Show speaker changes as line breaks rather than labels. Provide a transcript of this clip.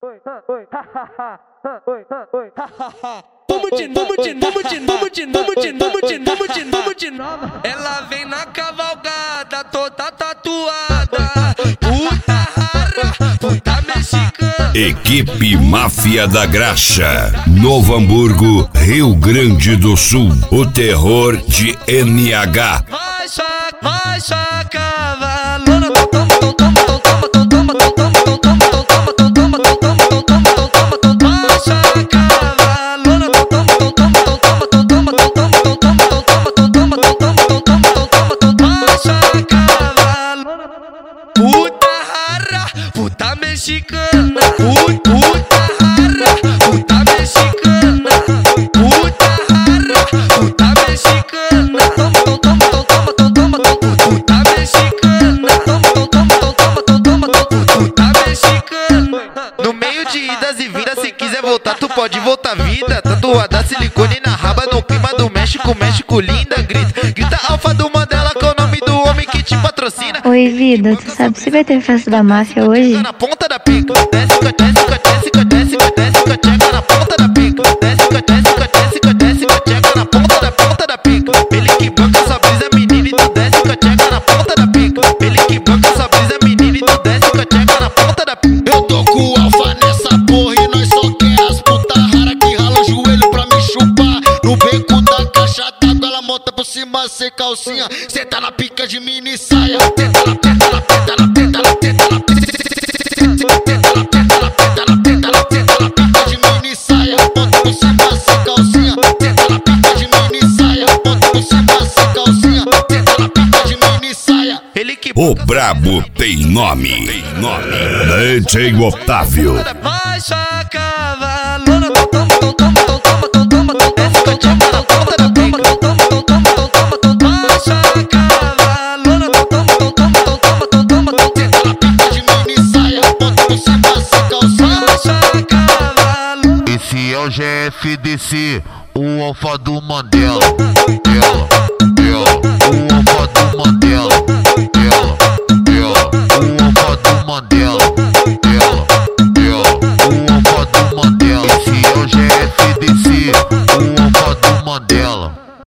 de novo. Ela vem na cavalgada, toda tatuada. Puta rara, puta mexicana.
Equipe Máfia da Graxa, Novo Hamburgo, Rio Grande do Sul. O terror de NH.
Vai só cavalona. Puta rara, puta mexicana. Puta rara, puta mexicana. Puta rara, puta mexicana. Puta mexicana. Puta mexicana.
No meio de idas e vindas, se quiser voltar, tu pode voltar vida. Tatuada silicone na raba, no clima do México, México linda. Grita alfa do Mandela, que é o nome do homem que te patrocina.
Oi, vida, tu sabe se vai ter festa da máfia hoje?
Na ponta da pica, desce, tcheca na ponta da pica. Desce, tcheca na ponta da pica. Ele que banca sua brisa, menina, e tu desce, tcheca na ponta da pica. Ele que banca sua brisa, menina, e tu desce, tcheca na ponta da pica.
Eu tô com o alfa nessa porra e nós só quer as puta rara que rala o joelho pra me chupar. No beco da caixa d'água, ela monta por cima sem calcinha. Cê tá na pica de mini saia.
O brabo tem nome. DJ Otávio.
Vai só cavalona.
Esse é o GFDC, o alfa do Mandela.